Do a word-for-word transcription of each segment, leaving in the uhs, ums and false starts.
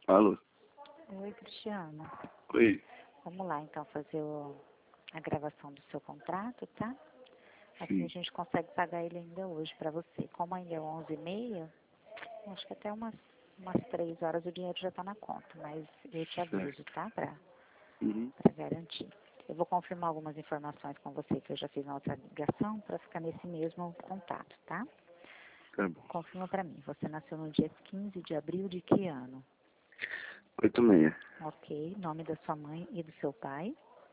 Alô? Oi, Cristiano. Oi. Vamos lá, então, fazer o, a gravação do seu contrato, tá? Assim Sim. a gente consegue pagar ele ainda hoje para você. Como ainda é onze e meia, acho que até umas, umas três horas o dinheiro já está na conta, mas eu te aviso, Certo. tá? Para Uhum. garantir. Eu vou confirmar algumas informações com você que eu já fiz na outra ligação para ficar nesse mesmo contato, tá? Tá bom. Confirma para mim. Você nasceu no dia quinze de abril de que ano? Oito e meia. Ok. Nome da sua mãe e do seu pai?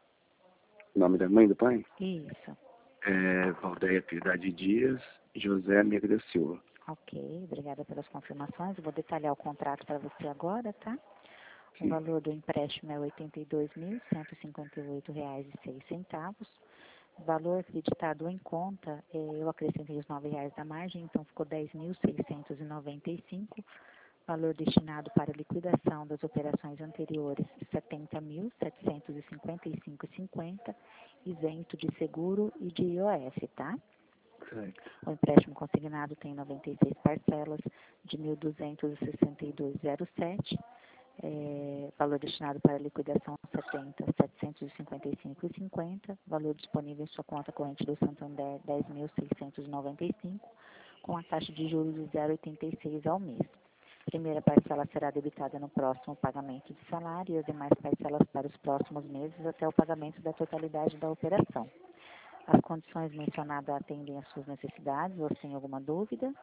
Nome da mãe e do pai? Isso. É Valdeia Piedade Dias, José Amigo da Silva. Ok, obrigada pelas confirmações. Eu vou detalhar o contrato para você agora, tá? O Sim. valor do empréstimo é oitenta e dois mil cento e cinquenta e oito reais e seis centavos. O valor acreditado em conta, eh, eu acrescentei os nove reais da margem, então ficou dez mil seiscentos e noventa e cinco. Valor destinado para liquidação das operações anteriores, setenta mil setecentos e cinquenta e cinco e cinquenta, isento de seguro e de I O F, tá? Certo. O empréstimo consignado tem noventa e seis parcelas de mil duzentos e sessenta e dois vírgula zero sete, é, valor destinado para liquidação setenta mil setecentos e cinquenta e cinco vírgula cinquenta, valor disponível em sua conta corrente do Santander dez mil seiscentos e noventa e cinco, com a taxa de juros de zero vírgula oitenta e seis ao mês. A primeira parcela será debitada no próximo pagamento de salário e as demais parcelas para os próximos meses até o pagamento da totalidade da operação. As condições mencionadas atendem às suas necessidades. Você tem alguma dúvida?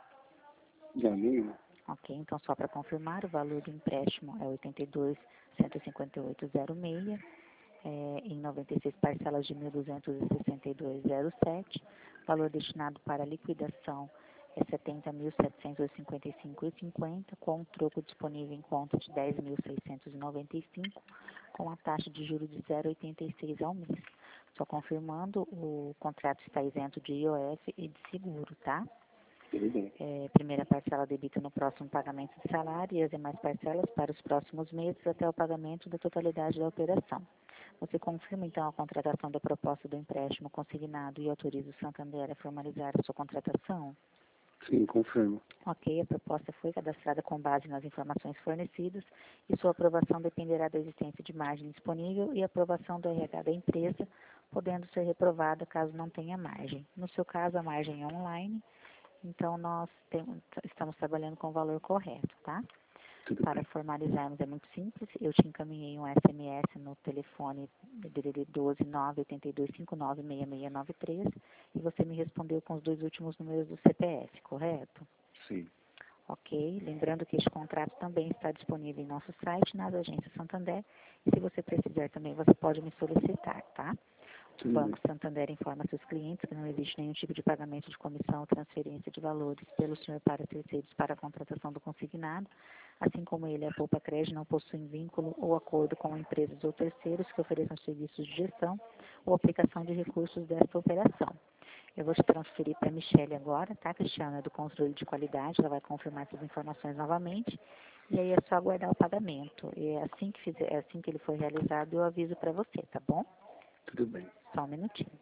Já nenhuma. Ok, então só para confirmar, o valor do empréstimo é oitenta e dois mil cento e cinquenta e oito vírgula zero seis, é, em noventa e seis parcelas de mil duzentos e sessenta e dois vírgula zero sete. Valor destinado para liquidação é setenta mil setecentos e cinquenta e cinco vírgula cinquenta, com um troco disponível em conta de dez mil seiscentos e noventa e cinco, com a taxa de juros de zero vírgula oitenta e seis ao mês. Só confirmando, o contrato está isento de I O F e de seguro, tá? Tudo bem. É, primeira parcela debita no próximo pagamento de salário e as demais parcelas para os próximos meses até o pagamento da totalidade da operação. Você confirma, então, a contratação da proposta do empréstimo consignado e autoriza o Santander a formalizar a sua contratação? Sim, confirmo. Ok, a proposta foi cadastrada com base nas informações fornecidas e sua aprovação dependerá da existência de margem disponível e aprovação do R H da empresa, podendo ser reprovada caso não tenha margem. No seu caso, a margem é online, então nós temos, estamos trabalhando com o valor correto, tá? Tudo Para bem. formalizarmos é muito simples, eu te encaminhei um S M S no telefone D D D doze nove oito dois cinco nove seis seis nove três e você me respondeu com os dois últimos números do C P F, correto? Sim. Ok, lembrando que este contrato também está disponível em nosso site, nas agências Santander, e se você precisar também, você pode me solicitar, tá? O Tudo bem. Banco Santander informa seus clientes que não existe nenhum tipo de pagamento de comissão ou transferência de valores pelo senhor para terceiros para a contratação do consignado, assim como ele e a Poupa Crédito não possuem vínculo ou acordo com empresas ou terceiros que ofereçam serviços de gestão ou aplicação de recursos desta operação. Eu vou te transferir para a Michelle agora, tá, Cristiana, é do controle de qualidade, ela vai confirmar essas informações novamente, e aí é só aguardar o pagamento. E é assim que, fizer, é assim que ele for realizado, eu aviso para você, tá bom? Tudo bem. Só um minutinho.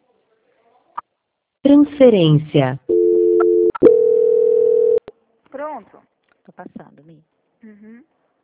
Transferência. Pronto. Tô passando, Mi. Uhum.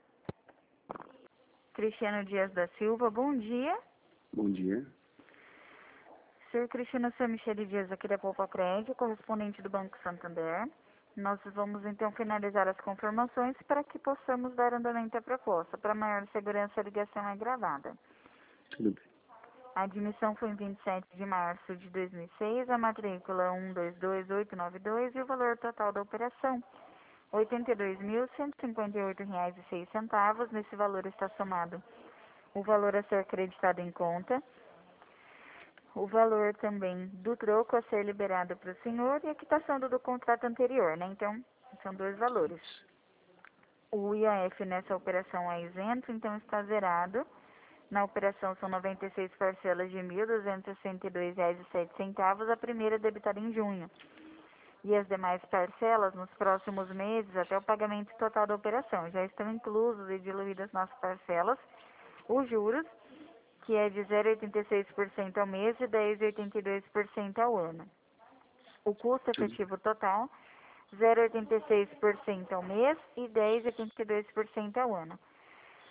Cristiano Dias da Silva, bom dia. Bom dia. Senhor Cristiano, sou Michele Dias aqui da Poupa Crédito, correspondente do Banco Santander. Nós vamos então finalizar as confirmações para que possamos dar andamento à proposta. Para maior segurança, a ligação é gravada. Tudo bem. A admissão foi em vinte e sete de março de dois mil e seis, a matrícula um dois dois oito nove dois e o valor total da operação oitenta e dois mil cento e cinquenta e oito reais e seis centavos. Nesse valor está somado o valor a ser acreditado em conta, o valor também do troco a ser liberado para o senhor e a quitação do, do contrato anterior, né? Então, são dois valores. O I O F nessa operação é isento, então está zerado. Na operação são noventa e seis parcelas de mil duzentos e sessenta e dois reais e sete centavos, a primeira debitada em junho. E as demais parcelas nos próximos meses até o pagamento total da operação. Já estão inclusos e diluídas nas parcelas os juros, que é de zero vírgula oitenta e seis por cento ao mês e dez vírgula oitenta e dois por cento ao ano. O custo Tudo, efetivo total, zero vírgula oitenta e seis por cento ao mês e dez vírgula oitenta e dois por cento ao ano.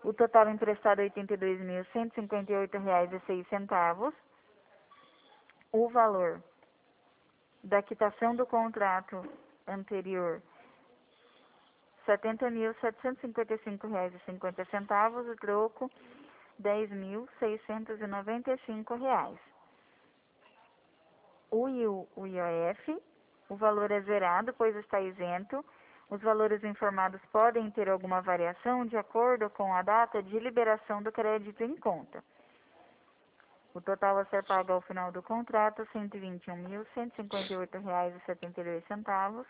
O total emprestado é oitenta e dois mil, cento e cinquenta e oito reais e seis centavos. O valor da quitação do contrato anterior, setenta mil, setecentos e cinquenta e cinco reais e cinquenta centavos. O troco, dez mil, seiscentos e noventa e cinco reais. O I U, o I O F, o valor é zerado, pois está isento. Os valores informados podem ter alguma variação de acordo com a data de liberação do crédito em conta. O total a ser pago ao final do contrato, cento e vinte e um mil, cento e cinquenta e oito reais e setenta e dois centavos.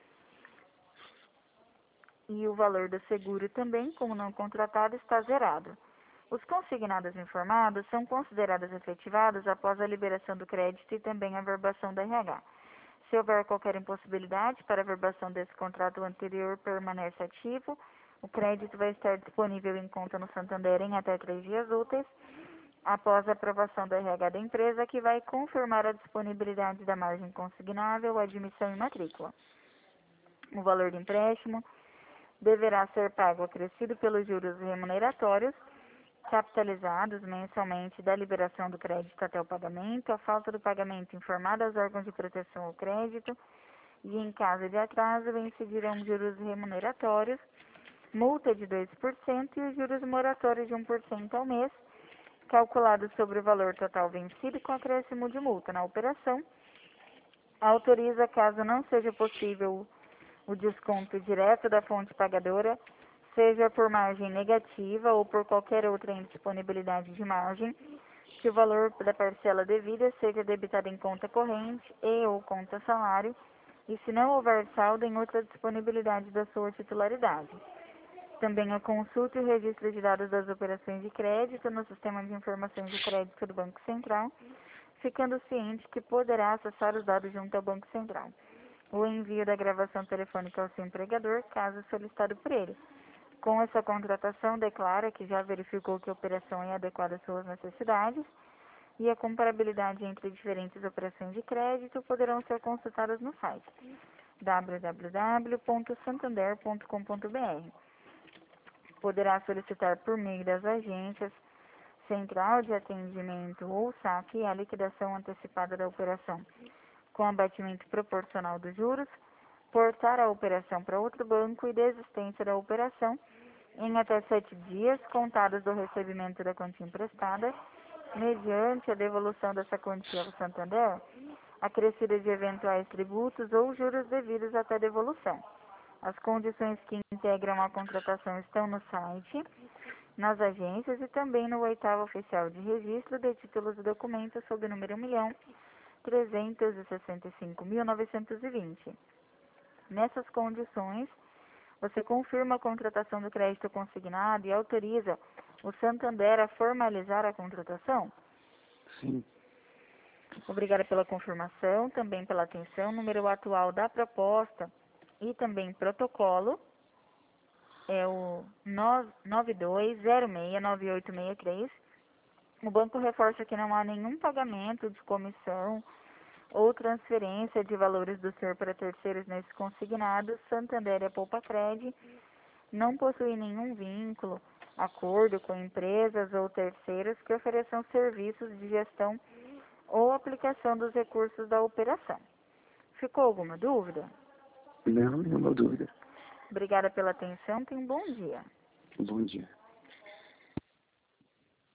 E o valor do seguro também, como não contratado, está zerado. Os consignados informados são considerados efetivados após a liberação do crédito e também a verbação da R H. Se houver qualquer impossibilidade para a verbação desse contrato anterior permanece ativo, o crédito vai estar disponível em conta no Santander em até três dias úteis, após a aprovação da R H da empresa, que vai confirmar a disponibilidade da margem consignável, admissão e matrícula. O valor do empréstimo deverá ser pago acrescido pelos juros remuneratórios, capitalizados mensalmente da liberação do crédito até o pagamento, a falta do pagamento informada aos órgãos de proteção ao crédito e, em caso de atraso, incidirão juros remuneratórios, multa de dois por cento e os juros moratórios de um por cento ao mês, calculados sobre o valor total vencido com acréscimo de multa na operação. Autoriza, caso não seja possível o desconto direto da fonte pagadora, seja por margem negativa ou por qualquer outra indisponibilidade de margem, que o valor da parcela devida seja debitado em conta corrente e ou conta salário, e se não houver saldo em outra disponibilidade da sua titularidade. Também a consulta e o registro de dados das operações de crédito no Sistema de Informações de Crédito do Banco Central, ficando ciente que poderá acessar os dados junto ao Banco Central. O envio da gravação telefônica ao seu empregador, caso solicitado por ele. Com essa contratação, declara que já verificou que a operação é adequada às suas necessidades e a comparabilidade entre diferentes operações de crédito poderão ser consultadas no site w w w ponto santander ponto com ponto b r. Poderá solicitar por meio das agências Central de Atendimento ou S A C a liquidação antecipada da operação com abatimento proporcional dos juros, portar a operação para outro banco e desistência da operação em até sete dias contados do recebimento da quantia emprestada, mediante a devolução dessa quantia ao Santander, acrescida de eventuais tributos ou juros devidos até devolução. As condições que integram a contratação estão no site, nas agências e também no oitavo oficial de registro de títulos e documentos sob o número um milhão trezentos e sessenta e cinco mil novecentos e vinte. Nessas condições, você confirma a contratação do crédito consignado e autoriza o Santander a formalizar a contratação? Sim. Obrigada pela confirmação, também pela atenção. Número atual da proposta e também protocolo é o nove dois zero seis nove oito seis três. O banco reforça que não há nenhum pagamento de comissão ou transferência de valores do senhor para terceiros nesse consignado. Santander e a Poupa-Cred não possuem nenhum vínculo, acordo com empresas ou terceiros que ofereçam serviços de gestão ou aplicação dos recursos da operação. Ficou alguma dúvida? Não, nenhuma dúvida. Obrigada pela atenção, tenha um bom dia. Bom dia.